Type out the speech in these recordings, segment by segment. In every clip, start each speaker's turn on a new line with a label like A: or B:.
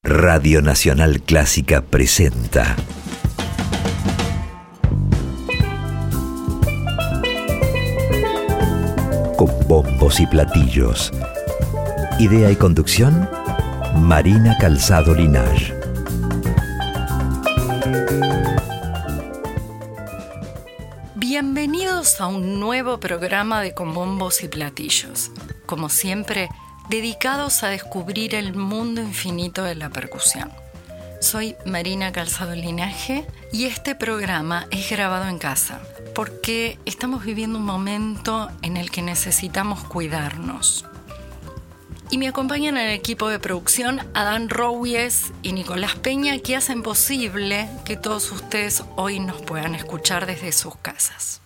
A: Radio Nacional Clásica presenta Con bombos y platillos. Idea y conducción, Marina Calzado Linaje.
B: Bienvenidos a un nuevo programa de Con bombos y platillos. Como siempre, dedicados a descubrir el mundo infinito de la percusión. Soy Marina Calzado Linaje y este programa es grabado en casa porque estamos viviendo un momento en el que necesitamos cuidarnos. Y me acompañan en el equipo de producción Adán Rouies y Nicolás Peña, que hacen posible que todos ustedes hoy nos puedan escuchar desde sus casas.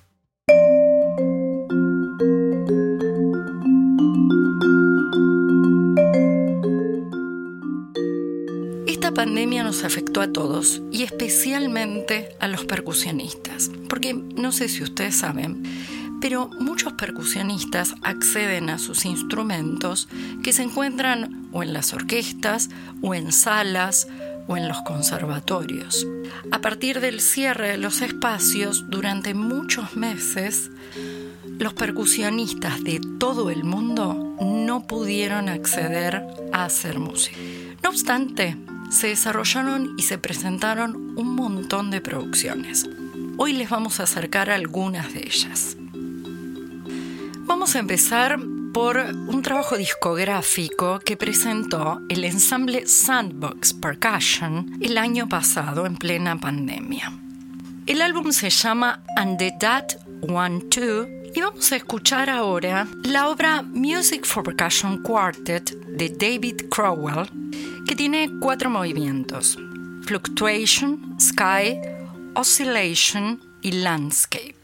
B: Esta pandemia nos afectó a todos y especialmente a los percusionistas, porque no sé si ustedes saben, pero muchos percusionistas acceden a sus instrumentos que se encuentran o en las orquestas, o en salas, o en los conservatorios. A partir del cierre de los espacios, durante muchos meses, los percusionistas de todo el mundo no pudieron acceder a hacer música. No obstante, se desarrollaron y se presentaron un montón de producciones. Hoy les vamos a acercar algunas de ellas. Vamos a empezar por un trabajo discográfico que presentó el ensamble Sandbox Percussion el año pasado en plena pandemia. El álbum se llama And the That 1-2 y vamos a escuchar ahora la obra Music for Percussion Quartet de David Crowell, que tiene 4 movimientos: Fluctuation, Sky, Oscillation y Landscape.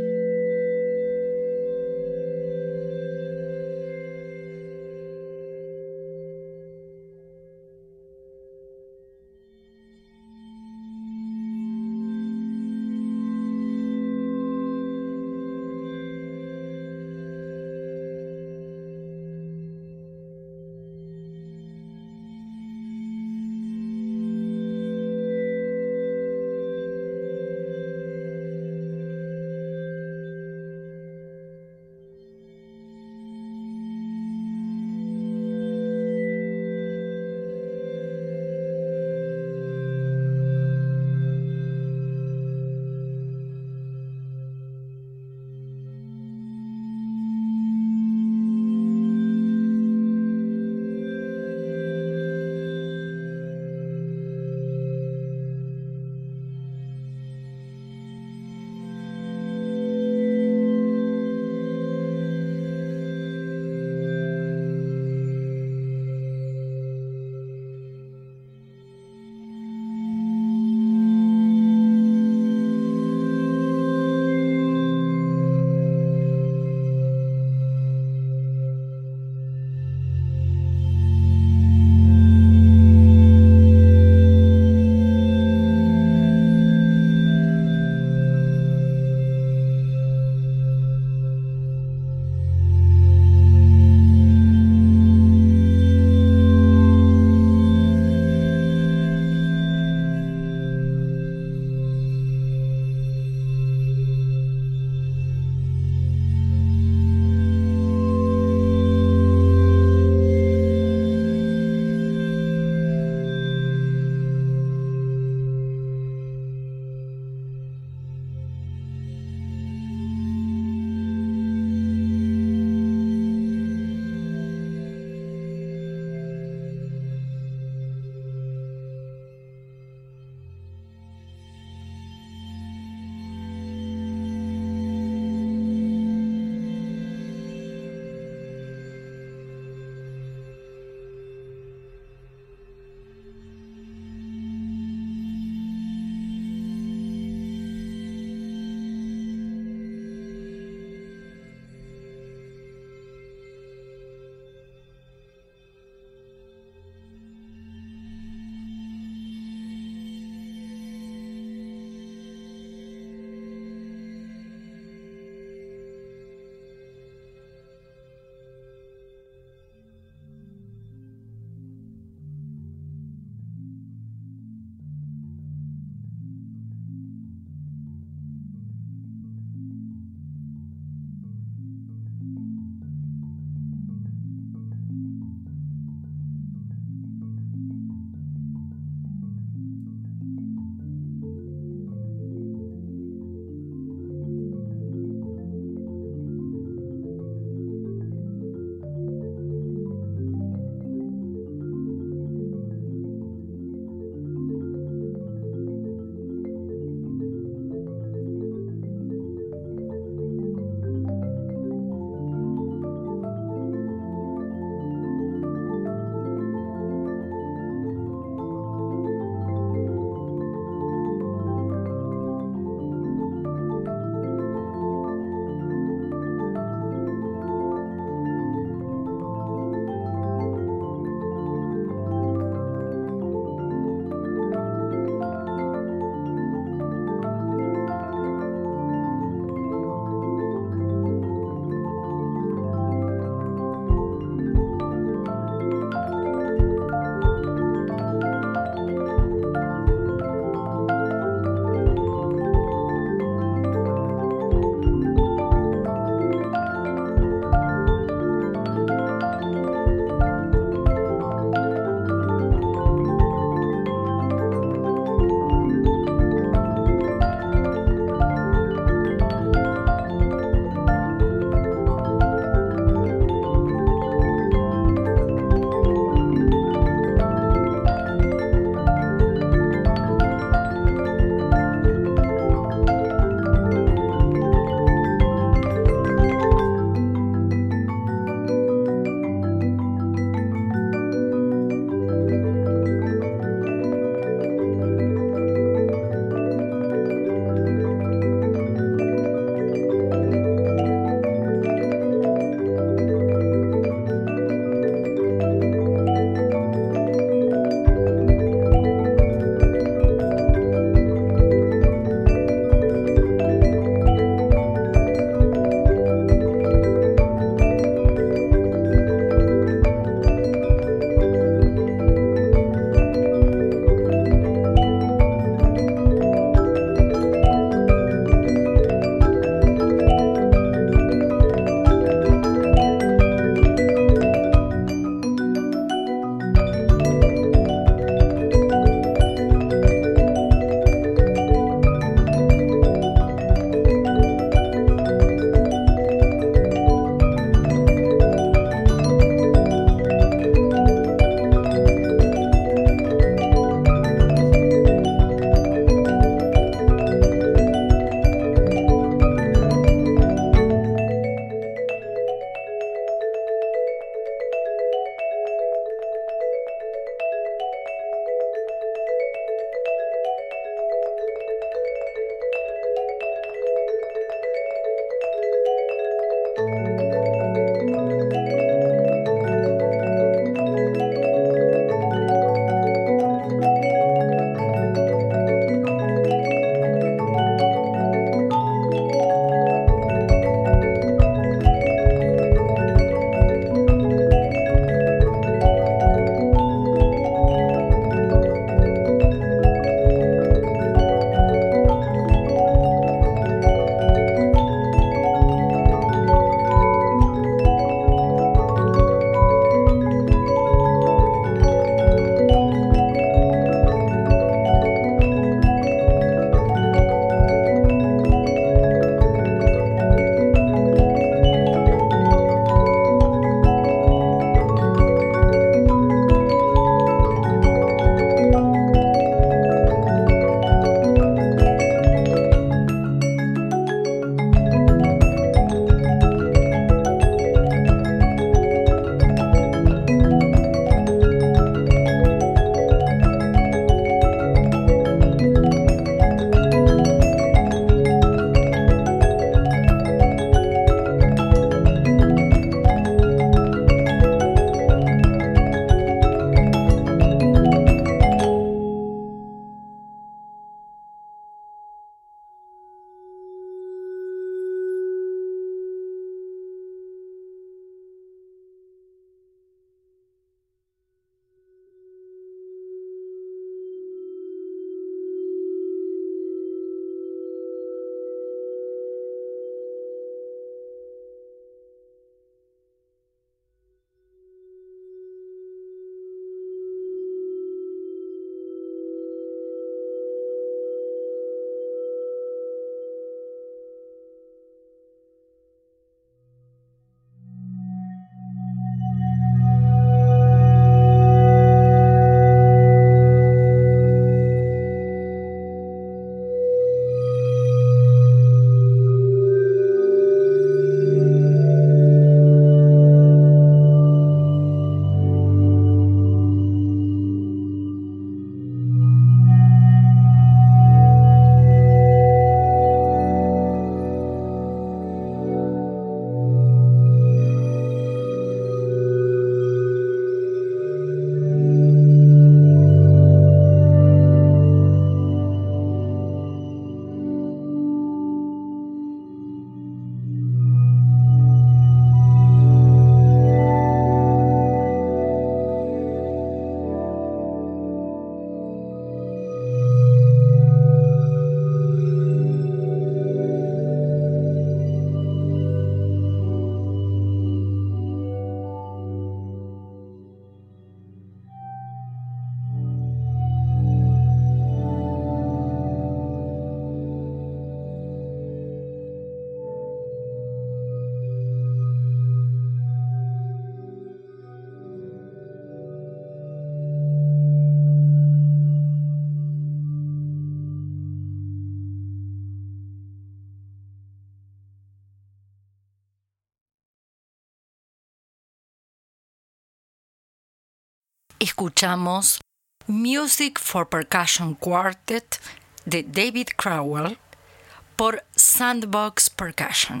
B: escuchamos Music for Percussion Quartet de David Crowell por Sandbox Percussion.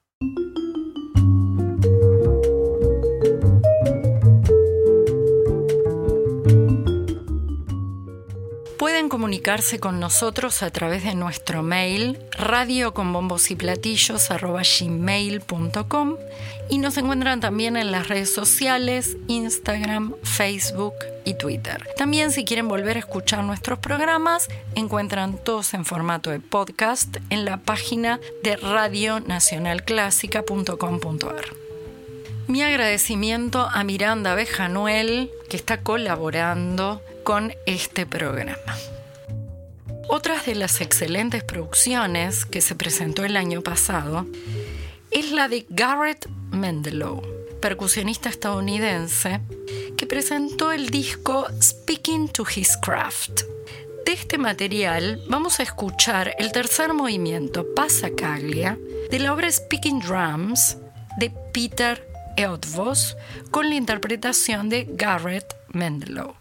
B: Pueden comunicarse con nosotros a través de nuestro mail radioconbombosyplatillos@gmail.com y nos encuentran también en las redes sociales, Instagram, Facebook y Twitter. También, si quieren volver a escuchar nuestros programas, encuentran todos en formato de podcast en la página de radionacionalclásica.com.ar. Mi agradecimiento a Miranda Bejanuel, que está colaborando con este programa. Otras de las excelentes producciones que se presentó el año pasado es la de Garrett Mendelow, percusionista estadounidense, que presentó el disco Speaking to His Craft. De este material vamos a escuchar el tercer movimiento, Passacaglia, de la obra Speaking Drums de Peter Eötvös, con la interpretación de Garrett Mendelow.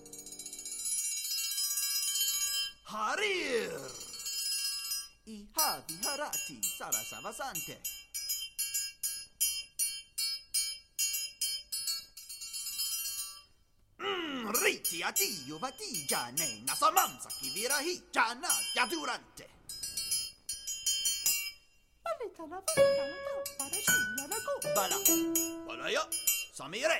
C: Harir! I la viharati sarasavasante. Riti atiyo vati jane nasamansa kivirahi jana yadurante. Paleta la vaca la para shilla la go. Bala. Balaya. Samire.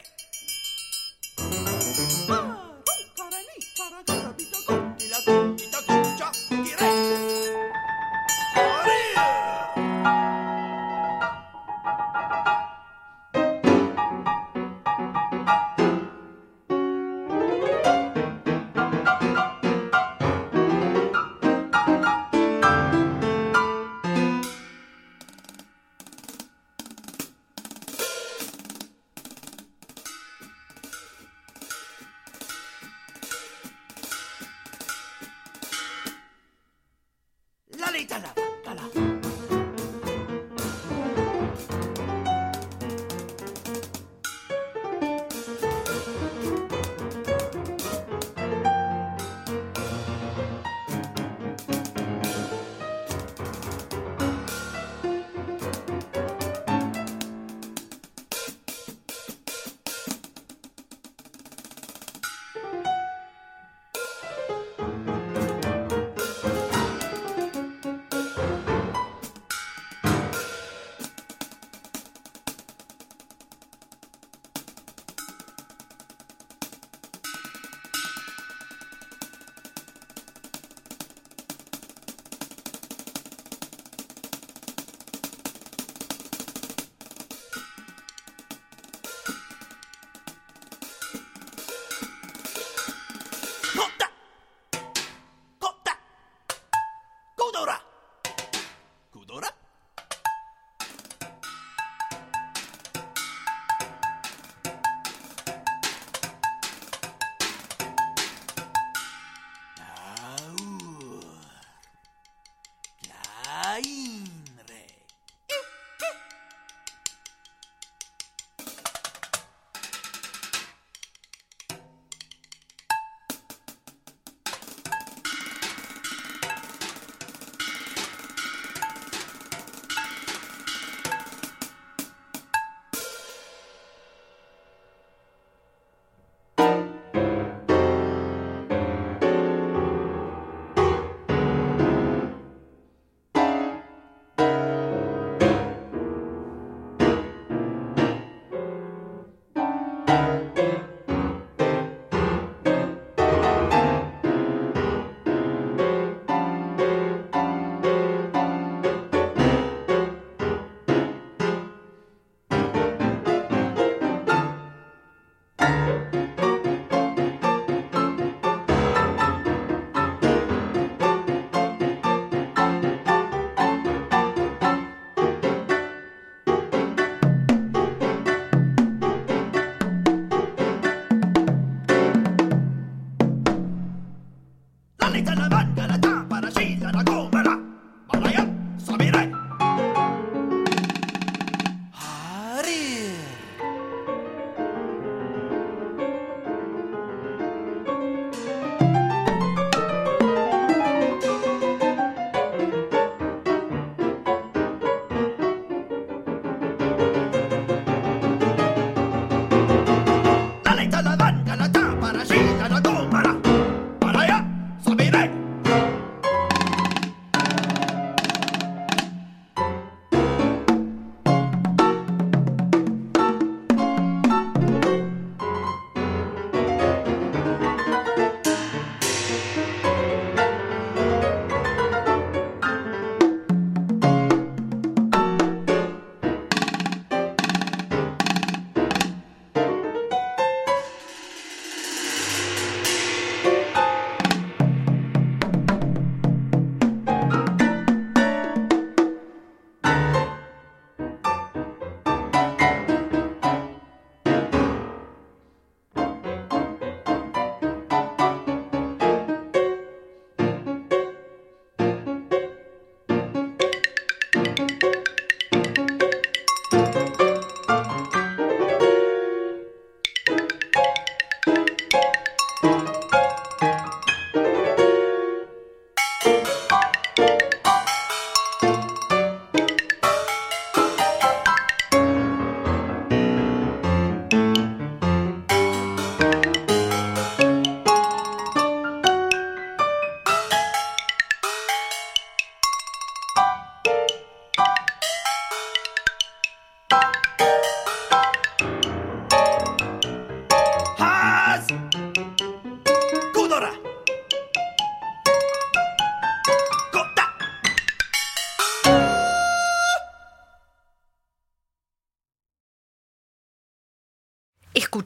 C: Karani karakara bitako. Dilako bitako cha dire.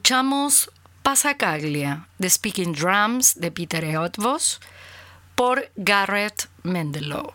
B: Escuchamos Passacaglia, The Speaking Drums de Peter Eötvös por Garrett Mendelow.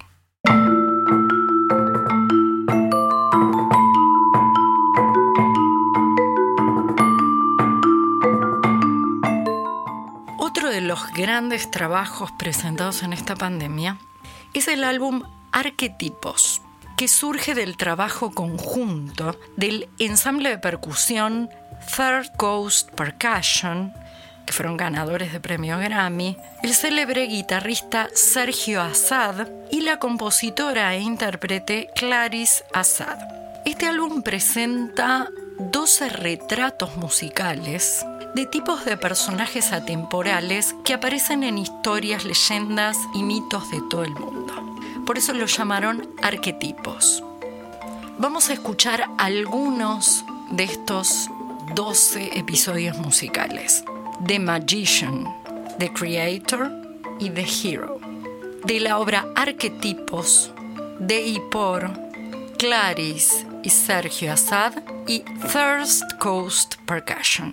B: Otro de los grandes trabajos presentados en esta pandemia es el álbum Arquetipos, que surge del trabajo conjunto del ensamble de percusión Third Coast Percussion, que fueron ganadores de premio Grammy, el célebre guitarrista Sergio Assad y la compositora e intérprete Clarice Assad. Este álbum presenta 12 retratos musicales de tipos de personajes atemporales que aparecen en historias, leyendas y mitos de todo el mundo. Por eso lo llamaron arquetipos. Vamos a escuchar algunos de estos 12 episodios musicales: The Magician, The Creator y The Hero, de la obra Arquetipos de y por Clarice y Sergio Assad y Third Coast Percussion.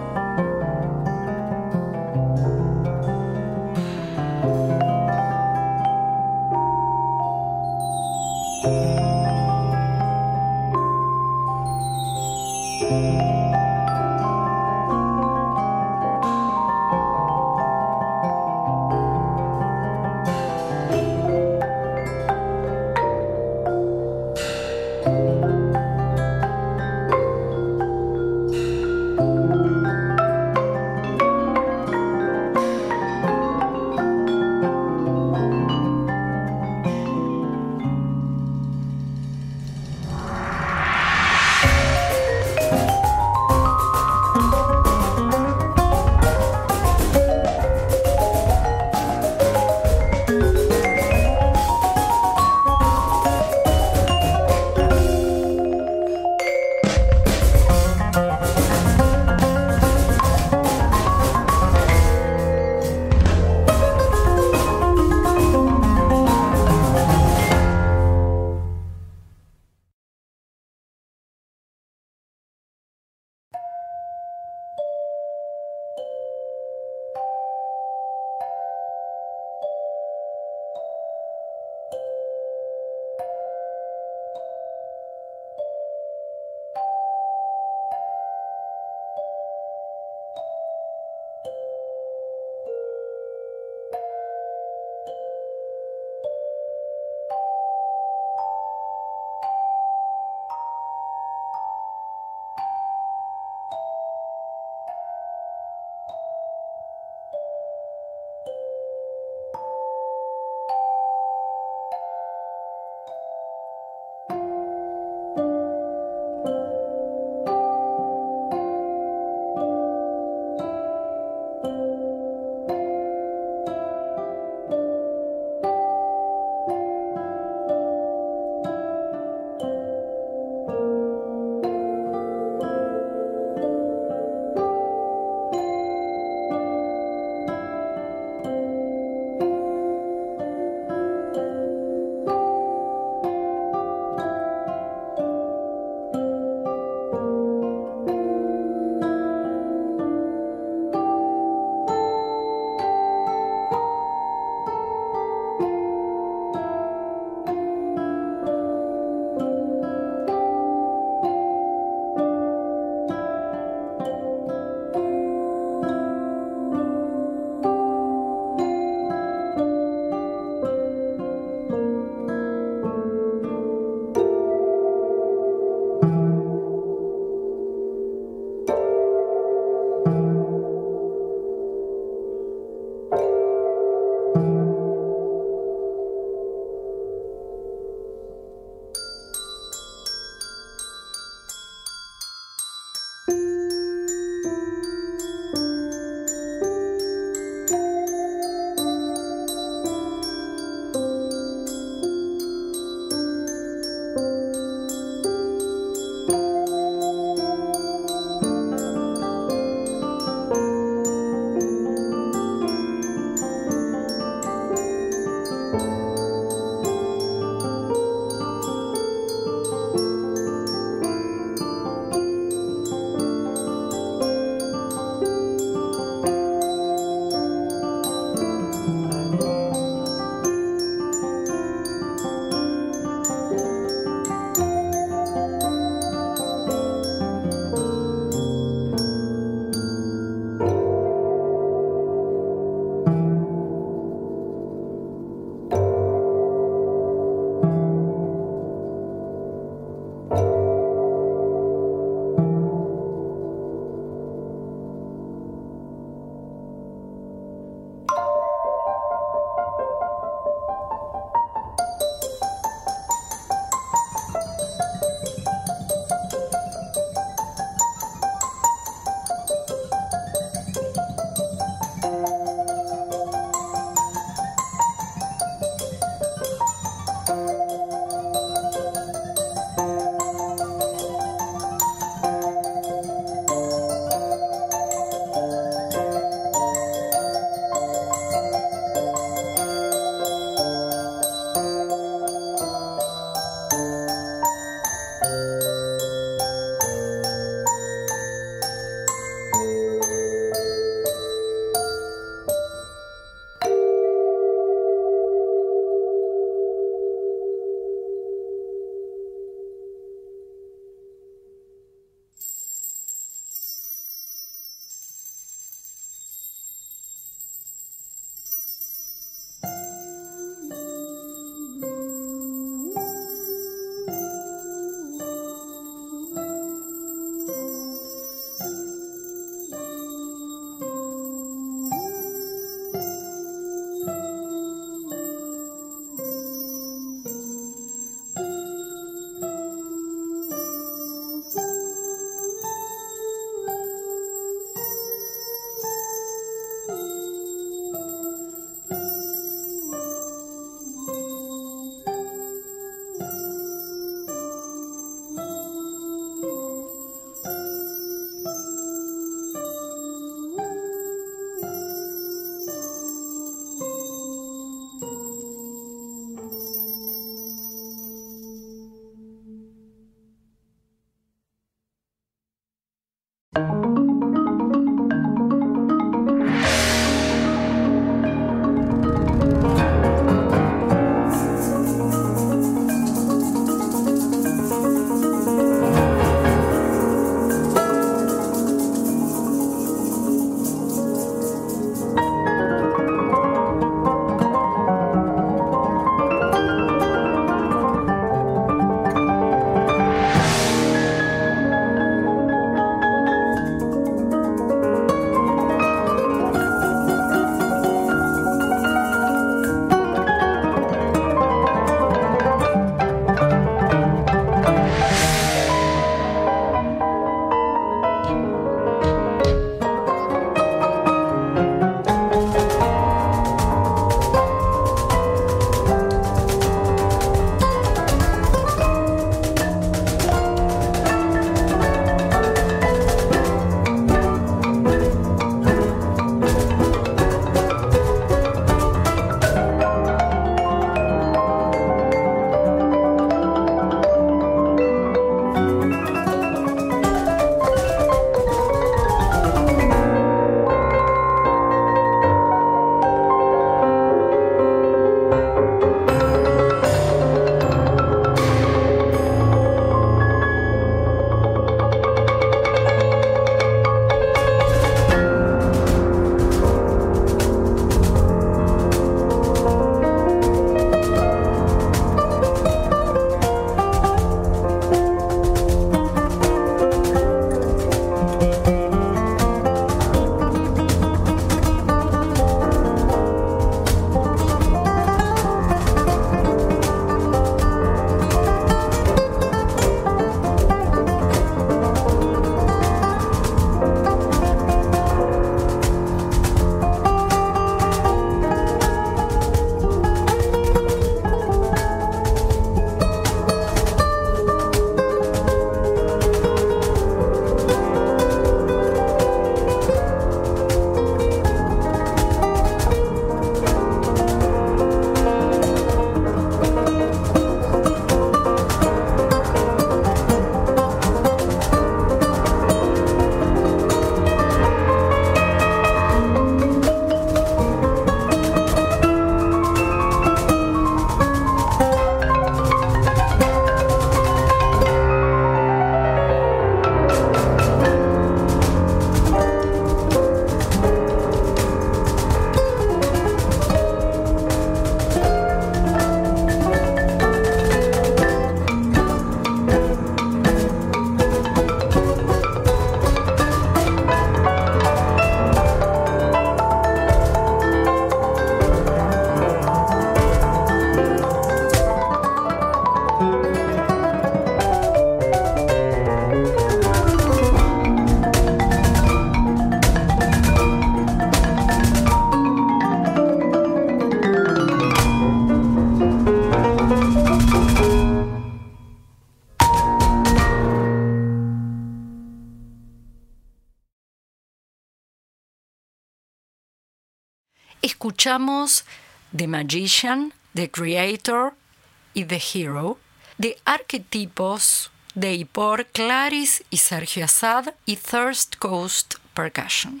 B: escuchamos The Magician, The Creator y The Hero, de arquetipos de Ipor Claris y Sergio Assad y Thirst Coast Percussion.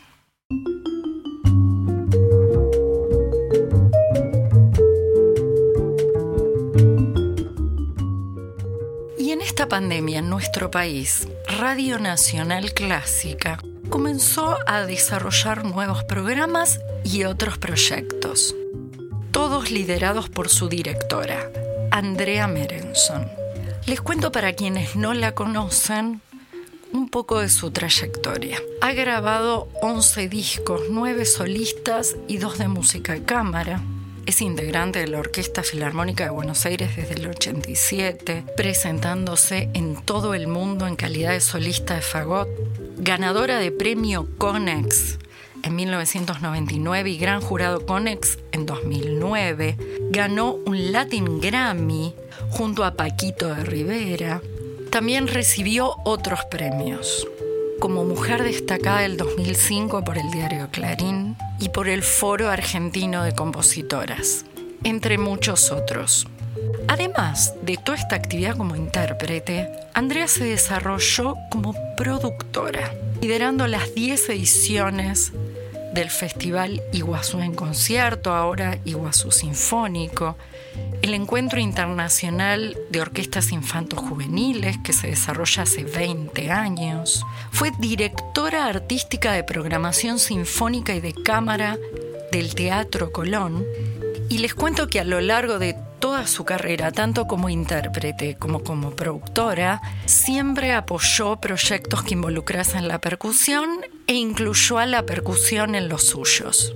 B: Y en esta pandemia en nuestro país, Radio Nacional Clásica comenzó a desarrollar nuevos programas y otros proyectos, todos liderados por su directora, Andrea Merenson. Les cuento, para quienes no la conocen, un poco de su trayectoria. Ha grabado 11 discos, 9 solistas y 2 de música de cámara. Es integrante de la Orquesta Filarmónica de Buenos Aires desde el 87, presentándose en todo el mundo en calidad de solista de fagot. Ganadora de premio Conex en 1999 y Gran Jurado Conex en 2009. Ganó un Latin Grammy junto a Paquito de Rivera. También recibió otros premios, como Mujer Destacada del 2005 por el diario Clarín y por el Foro Argentino de Compositoras, entre muchos otros. Además de toda esta actividad como intérprete, Andrea se desarrolló como productora, liderando las 10 ediciones del Festival Iguazú en Concierto, ahora Iguazú Sinfónico, el Encuentro Internacional de Orquestas Infanto-Juveniles, que se desarrolla hace 20 años. Fue directora artística de programación sinfónica y de cámara del Teatro Colón. Y les cuento que a lo largo de toda su carrera, tanto como intérprete como productora, siempre apoyó proyectos que involucrasen la percusión e incluyó a la percusión en los suyos.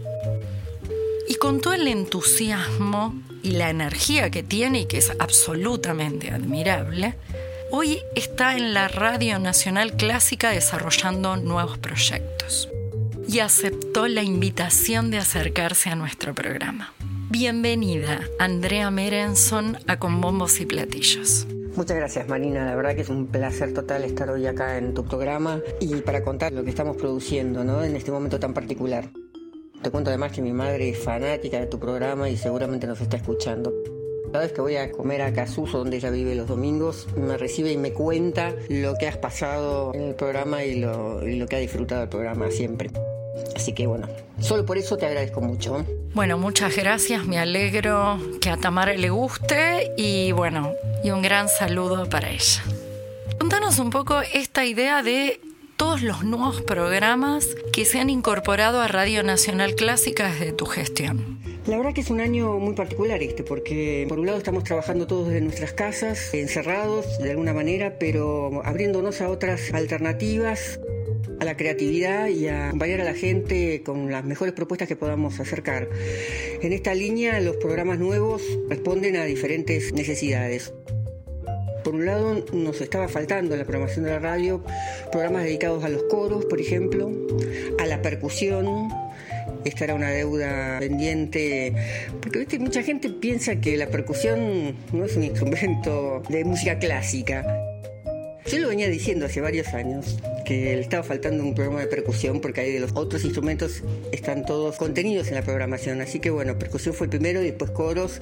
B: Y con todo el entusiasmo y la energía que tiene, y que es absolutamente admirable, hoy está en la Radio Nacional Clásica desarrollando nuevos proyectos. Y aceptó la invitación de acercarse a nuestro programa. Bienvenida, Andrea Merenson, a Con Bombos y Platillos.
D: Muchas gracias, Marina. La verdad que es un placer total estar hoy acá en tu programa y para contar lo que estamos produciendo, ¿no?, en este momento tan particular. Te cuento además que mi madre es fanática de tu programa y seguramente nos está escuchando. Cada vez que voy a comer a Casuso, donde ella vive los domingos, me recibe y me cuenta lo que has pasado en el programa y lo que ha disfrutado del programa siempre. Así que bueno, solo por eso te agradezco mucho, ¿eh?
B: Bueno, muchas gracias, me alegro que a Tamara le guste y bueno, y un gran saludo para ella. Contanos un poco esta idea de todos los nuevos programas que se han incorporado a Radio Nacional Clásica desde tu gestión.
D: La verdad que es un año muy particular porque por un lado estamos trabajando todos desde nuestras casas, encerrados de alguna manera, pero abriéndonos a otras alternativas, a la creatividad y a acompañar a la gente con las mejores propuestas que podamos acercar. En esta línea, los programas nuevos responden a diferentes necesidades. Por un lado, nos estaba faltando en la programación de la radio programas dedicados a los coros, por ejemplo, a la percusión. Esta era una deuda pendiente, porque ¿viste? Mucha gente piensa que la percusión no es un instrumento de música clásica. Yo lo venía diciendo hace varios años, que le estaba faltando un programa de percusión, porque ahí de los otros instrumentos están todos contenidos en la programación. Así que bueno, percusión fue el primero y después coros.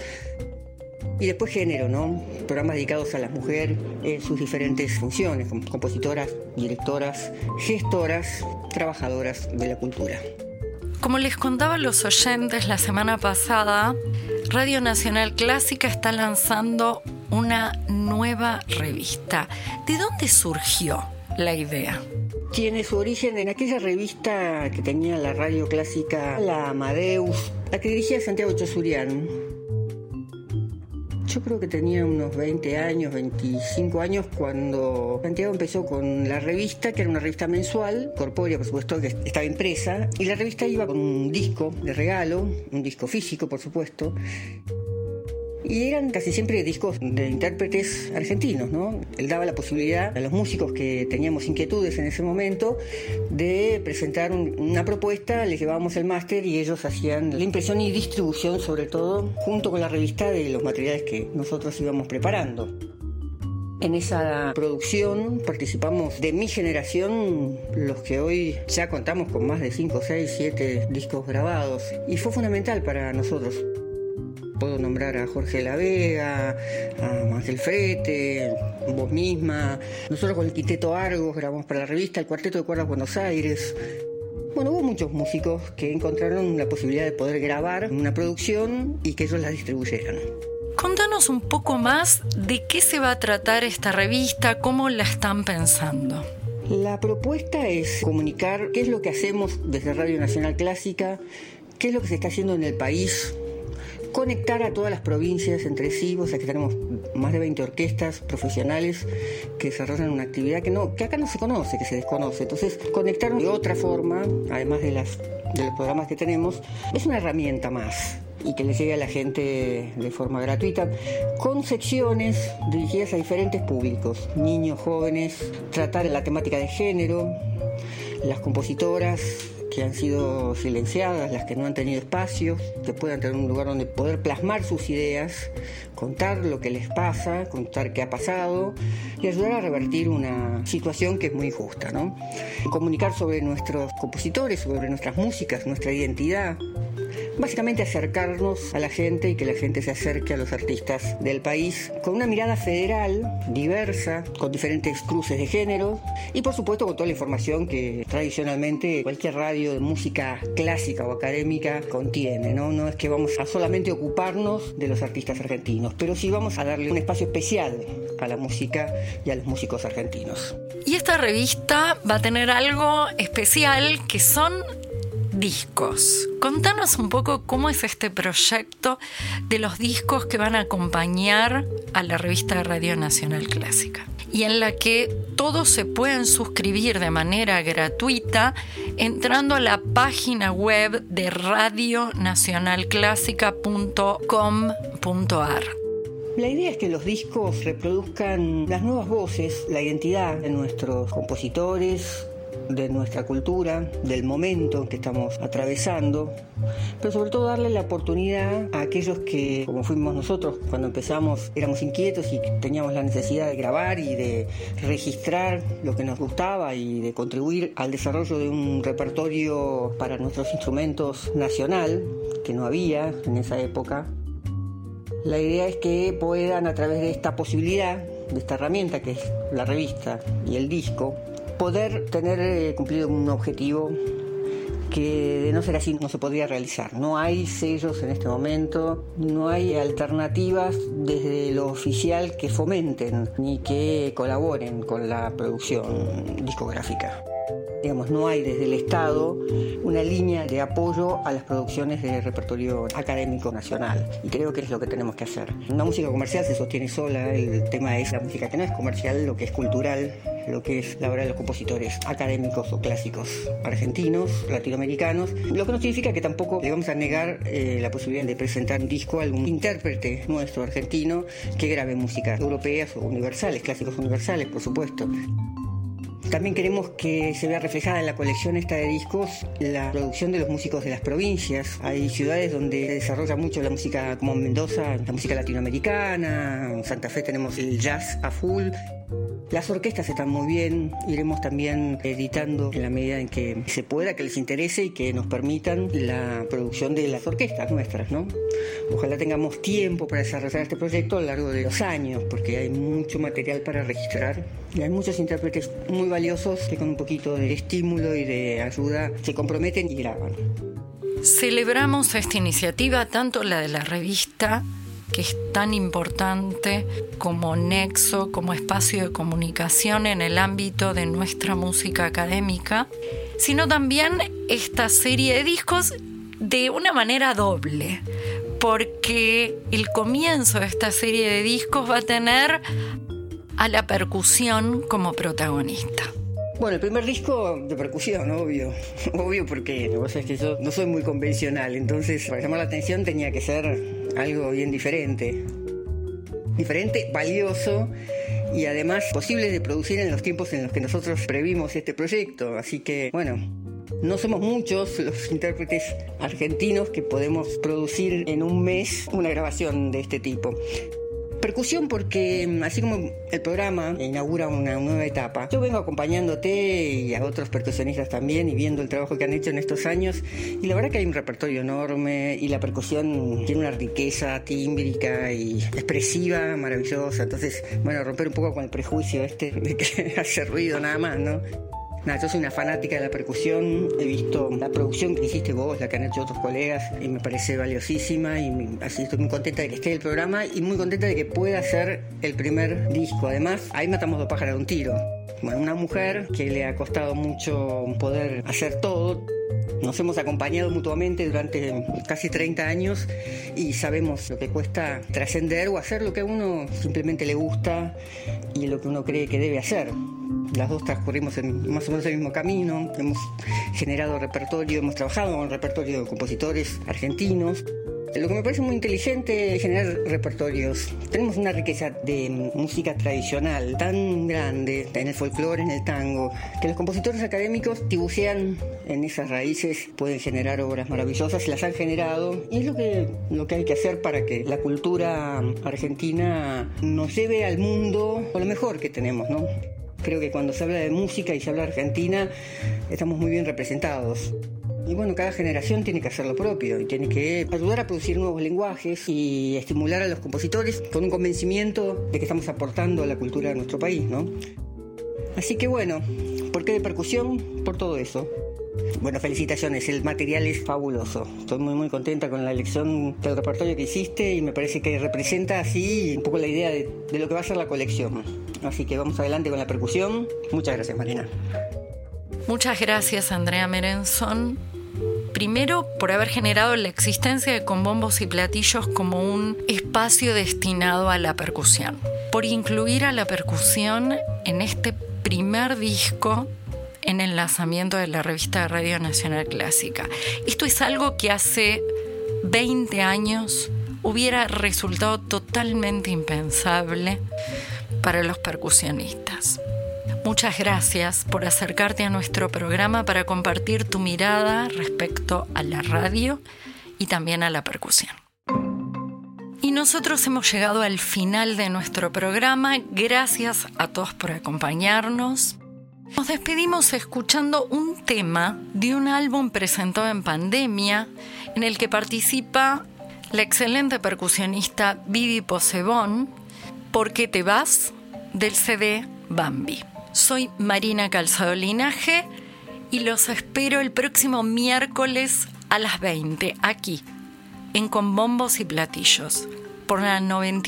D: Y después género, ¿no? Programas dedicados a la mujer en sus diferentes funciones, como compositoras, directoras, gestoras, trabajadoras de la cultura.
B: Como les contaba a los oyentes la semana pasada, Radio Nacional Clásica está lanzando una nueva revista. ¿De dónde surgió la idea?
D: Tiene su origen en aquella revista que tenía la radio clásica, la Amadeus, la que dirigía Santiago Chosurian. Yo creo que tenía unos 20 años, 25 años cuando Santiago empezó con la revista, que era una revista mensual, corpórea por supuesto, que estaba impresa, y la revista iba con un disco de regalo, un disco físico por supuesto, y eran casi siempre discos de intérpretes argentinos, ¿no? Él daba la posibilidad a los músicos que teníamos inquietudes en ese momento de presentar una propuesta, les llevábamos el máster y ellos hacían la impresión y distribución, sobre todo, junto con la revista, de los materiales que nosotros íbamos preparando. En esa producción participamos de mi generación, los que hoy ya contamos con más de 5, 6, 7 discos grabados, y fue fundamental para nosotros. Puedo nombrar a Jorge La Vega, a Ángel Frete, vos misma. Nosotros con el Quinteto Argos grabamos para la revista, el Cuarteto de Cuerdas Buenos Aires. Bueno, hubo muchos músicos que encontraron la posibilidad de poder grabar una producción y que ellos la distribuyeran.
B: Contanos un poco más de qué se va a tratar esta revista, cómo la están pensando.
D: La propuesta es comunicar qué es lo que hacemos desde Radio Nacional Clásica, qué es lo que se está haciendo en el país, conectar a todas las provincias entre sí. O sea que tenemos más de 20 orquestas profesionales que desarrollan una actividad que acá no se conoce, que se desconoce. Entonces, conectar de otra forma, además de los programas que tenemos, es una herramienta más y que le llegue a la gente de forma gratuita, con secciones dirigidas a diferentes públicos, niños, jóvenes, tratar la temática de género, las compositoras que han sido silenciadas, las que no han tenido espacios, que puedan tener un lugar donde poder plasmar sus ideas, contar lo que les pasa, contar qué ha pasado y ayudar a revertir una situación que es muy injusta, ¿no? Comunicar sobre nuestros compositores, sobre nuestras músicas, nuestra identidad. Básicamente acercarnos a la gente y que la gente se acerque a los artistas del país con una mirada federal, diversa, con diferentes cruces de género y por supuesto con toda la información que tradicionalmente cualquier radio de música clásica o académica contiene, ¿no? No es que vamos a solamente ocuparnos de los artistas argentinos, pero sí vamos a darle un espacio especial a la música y a los músicos argentinos.
B: Y esta revista va a tener algo especial que son discos. Contanos un poco cómo es este proyecto de los discos que van a acompañar a la revista de Radio Nacional Clásica y en la que todos se pueden suscribir de manera gratuita entrando a la página web de radionacionalclásica.com.ar.
D: La idea es que los discos reproduzcan las nuevas voces, la identidad de nuestros compositores, de nuestra cultura, del momento que estamos atravesando, pero sobre todo darle la oportunidad a aquellos que, como fuimos nosotros cuando empezamos, éramos inquietos y teníamos la necesidad de grabar y de registrar lo que nos gustaba y de contribuir al desarrollo de un repertorio para nuestros instrumentos nacional, que no había en esa época. La idea es que puedan, a través de esta posibilidad, de esta herramienta que es la revista y el disco, poder tener cumplido un objetivo que de no ser así no se podría realizar. No hay sellos en este momento, no hay alternativas desde lo oficial que fomenten ni que colaboren con la producción discográfica. Digamos, no hay desde el Estado una línea de apoyo a las producciones de repertorio académico nacional. Y creo que es lo que tenemos que hacer. Una música comercial se sostiene sola, el tema es la música que no es comercial, lo que es cultural, lo que es la obra de los compositores académicos o clásicos argentinos, latinoamericanos, lo que no significa que tampoco le vamos a negar la posibilidad de presentar un disco a algún intérprete nuestro argentino que grabe músicas europeas o universales, clásicos universales, por supuesto. También queremos que se vea reflejada en la colección esta de discos la producción de los músicos de las provincias. Hay ciudades donde se desarrolla mucho la música, como en Mendoza, la música latinoamericana, en Santa Fe tenemos el jazz a full. Las orquestas están muy bien, iremos también editando en la medida en que se pueda, que les interese y que nos permitan la producción de las orquestas nuestras, ¿no? Ojalá tengamos tiempo para desarrollar este proyecto a lo largo de los años, porque hay mucho material para registrar y hay muchos intérpretes muy valiosos que con un poquito de estímulo y de ayuda se comprometen y graban.
B: Celebramos esta iniciativa, tanto la de la revista, que es tan importante como nexo, como espacio de comunicación en el ámbito de nuestra música académica, sino también esta serie de discos de una manera doble, porque el comienzo de esta serie de discos va a tener a la percusión como protagonista.
D: Bueno, el primer disco de percusión, obvio porque lo que pasa es que yo no soy muy convencional, entonces para llamar la atención tenía que ser algo bien diferente, valioso y además posible de producir en los tiempos en los que nosotros previmos este proyecto. Así que, bueno, no somos muchos los intérpretes argentinos que podemos producir en un mes una grabación de este tipo. Percusión porque, así como el programa inaugura una nueva etapa, yo vengo acompañándote y a otros percusionistas también y viendo el trabajo que han hecho en estos años, y la verdad que hay un repertorio enorme y la percusión tiene una riqueza tímbrica y expresiva maravillosa. Entonces, bueno, romper un poco con el prejuicio de que hace ruido nada más, ¿no? Yo soy una fanática de la percusión, he visto la producción que hiciste vos, la que han hecho otros colegas, y me parece valiosísima, y así estoy muy contenta de que esté el programa y muy contenta de que pueda ser el primer disco. Además, ahí matamos dos pájaros de un tiro. Bueno, una mujer que le ha costado mucho poder hacer todo. Nos hemos acompañado mutuamente durante casi 30 años y sabemos lo que cuesta trascender o hacer lo que a uno simplemente le gusta y lo que uno cree que debe hacer. Las dos transcurrimos en más o menos el mismo camino, hemos generado repertorio, hemos trabajado con repertorio de compositores argentinos. Lo que me parece muy inteligente es generar repertorios. Tenemos una riqueza de música tradicional tan grande en el folclore, en el tango, que los compositores académicos tibucean en esas raíces, pueden generar obras maravillosas, las han generado, y es lo que hay que hacer para que la cultura argentina nos lleve al mundo con lo mejor que tenemos, ¿no? Creo que cuando se habla de música y se habla de Argentina, estamos muy bien representados. Y bueno, cada generación tiene que hacer lo propio y tiene que ayudar a producir nuevos lenguajes y estimular a los compositores con un convencimiento de que estamos aportando a la cultura de nuestro país, ¿no? Así que bueno, ¿por qué de percusión? Por todo eso. Bueno, felicitaciones, el material es fabuloso. Estoy muy muy contenta con la elección del repertorio que hiciste y me parece que representa así un poco la idea de lo que va a ser la colección. Así que vamos adelante con la percusión. Muchas gracias, Marina.
B: Muchas gracias, Andrea Merenzón. Primero, por haber generado la existencia de Con Bombos y Platillos como un espacio destinado a la percusión. Por incluir a la percusión en este primer disco en el lanzamiento de la revista de Radio Nacional Clásica. Esto es algo que hace 20 años hubiera resultado totalmente impensable para los percusionistas. Muchas gracias por acercarte a nuestro programa para compartir tu mirada respecto a la radio y también a la percusión. Y nosotros hemos llegado al final de nuestro programa. Gracias a todos por acompañarnos. Nos despedimos escuchando un tema de un álbum presentado en pandemia en el que participa la excelente percusionista Vivi Posebón, ¿Por qué te vas?, del CD Bambi. Soy Marina Calzado Linaje y los espero el próximo miércoles a las 20 aquí en Con Bombos y Platillos por la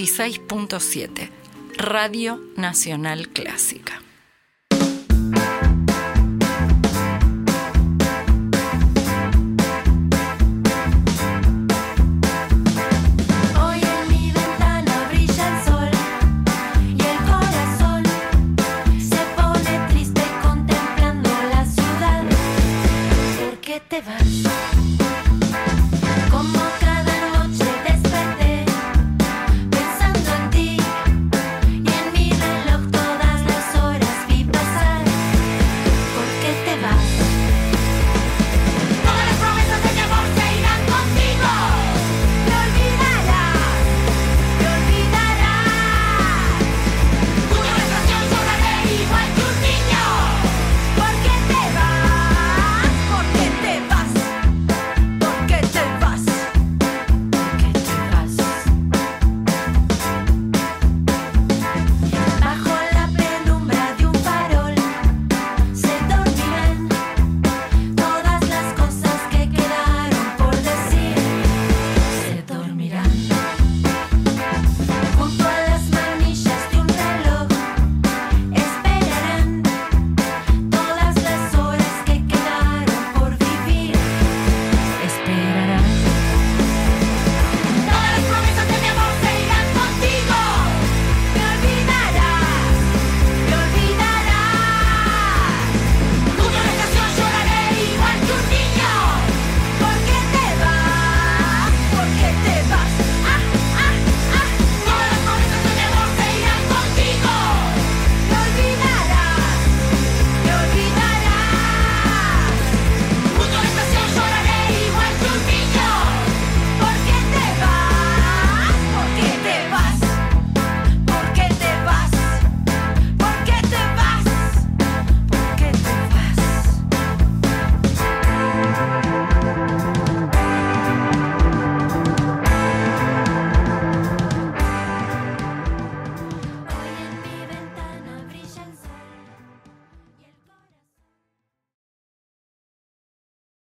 B: 96.7 Radio Nacional Clásica.
E: Te vas.